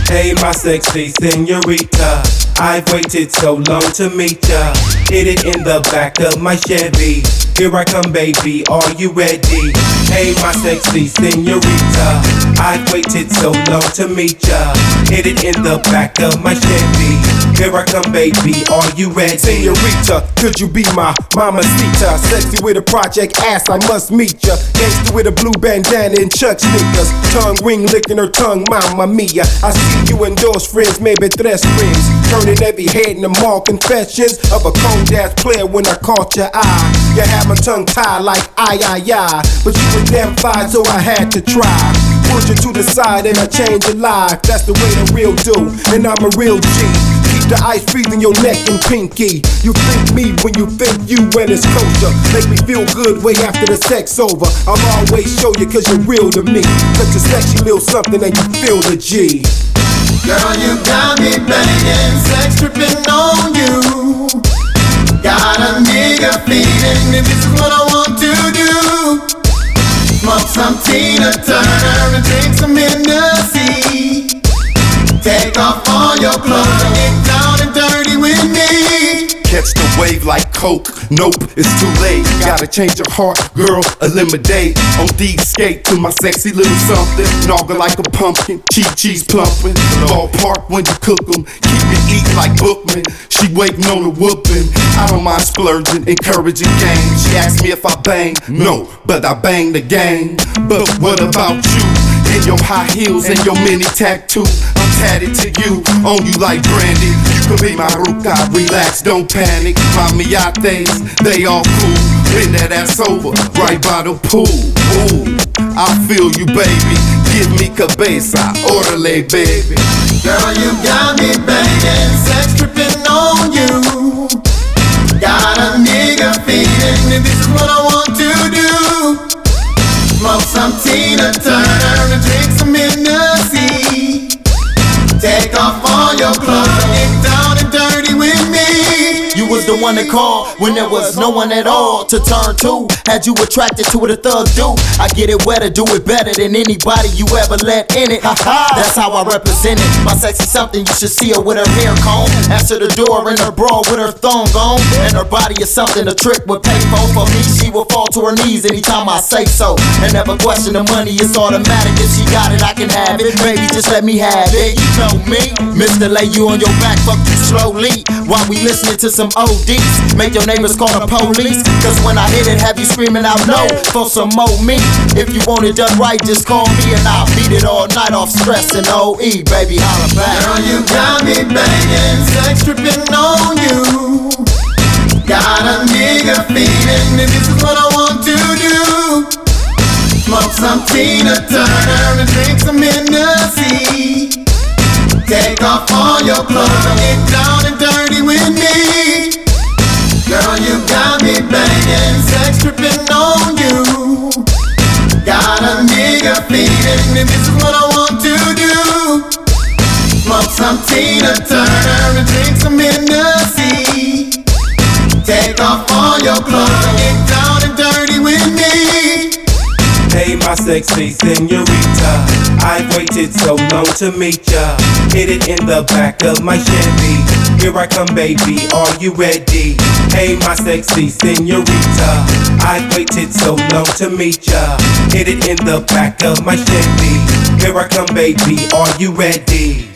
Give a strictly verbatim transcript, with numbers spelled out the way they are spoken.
Hey, my sexy senorita, I've waited so long to meet ya. Hit it in the back of my Chevy. Here I come, baby, are you ready? Hey, my sexy senorita, I've waited so long to meet ya. Hit it in the back of my Chevy. Here I come, baby, are you ready? Senorita, could you be my mamacita? Sexy with a project ass, I must meet ya. Gangsta with a blue bandana and Chuck sneakers. Tongue ring licking her tongue, mamma mia. I see you and those friends, maybe tres friends. Turning every head into more confessions of a cold ass player when I caught your eye. You had my tongue tied like ay ay ay, but you were damn fine, so I had to try. Push you to the side and I changed your life. That's the way the real do, and I'm a real G. Keep the ice freezing your neck and pinky. You think me when you think you when it's kosher. Make me feel good way after the sex over. I'll always show you cause you're real to me. Such a sexy little something and you feel the G. Girl, you got me banging, sex tripping on you. Got a nigga feeling if this is what I want to do. Smoke some Tina Turner and drink some Hennessy. Take off all your clothes and get down and dirty with me. Catch the wave like Coke, nope, it's too late. Gotta change your heart, girl, eliminate. On D skate to my sexy little something. Noggle like a pumpkin, cheese cheese plumping. Ballpark when you cook 'em, keep me eating like Bookman. She waiting on a whooping. I don't mind splurging, encouraging game. She asked me if I bang, no, but I bang the game. But what about you? In your high heels and your mini tattoo, I'm tatted to you, on you like brandy. You can be my ruka, relax, don't panic. My miates, they all cool. Bend that ass over, right by the pool. Ooh, I feel you, baby. Give me cabeza, orderly, baby. Girl, you got me banging, sex tripping on you. Got a nigga feeling if this is what I want to do. Smoke some Tina Turner and drink some Hennessy. Take off all your clothes and get down and dirty with me. You was the one that called when there was no one at all to turn to. Had you attracted to what a thug do? I get it wetter, do it better than anybody you ever let in it. That's how I represent it. My sexy something, you should see her with her hair comb. Answer the door in her bra with her thong on. And her body is something a trick would pay for. For me, she will fall to her knees anytime I say so. And never question the money, it's automatic. If she got it, I can have it. Baby, just let me have it. You know me, Mister Lay you on your back, fuck you slowly. While we listening to some O Ds, make your neighbors call the police. Cause when I hit it, have you screaming out no for some more me. If you want it done right, just call me and I'll beat it all night off stress and O E, baby, holla back. Girl, you got me banging, sex tripping on you. Got a nigga feeling if this is what I want to do. Smoke some Tina Turner and drink some Hennessy. Take off all your clothes and get down and dirty with me. Girl, you got me banging, sex tripping on you. Got a nigga feeling if this is what I want to do. Smoke some Tina Turner and drink some Hennessy. Take off all your clothes and get down and dirty with me. Hey, my sexy senorita, I've waited so long to meet ya. Hit it in the back of my Chevy. Here I come, baby, are you ready? Hey, my sexy senorita, I've waited so long to meet ya. Hit it in the back of my Chevy. Here I come, baby, are you ready?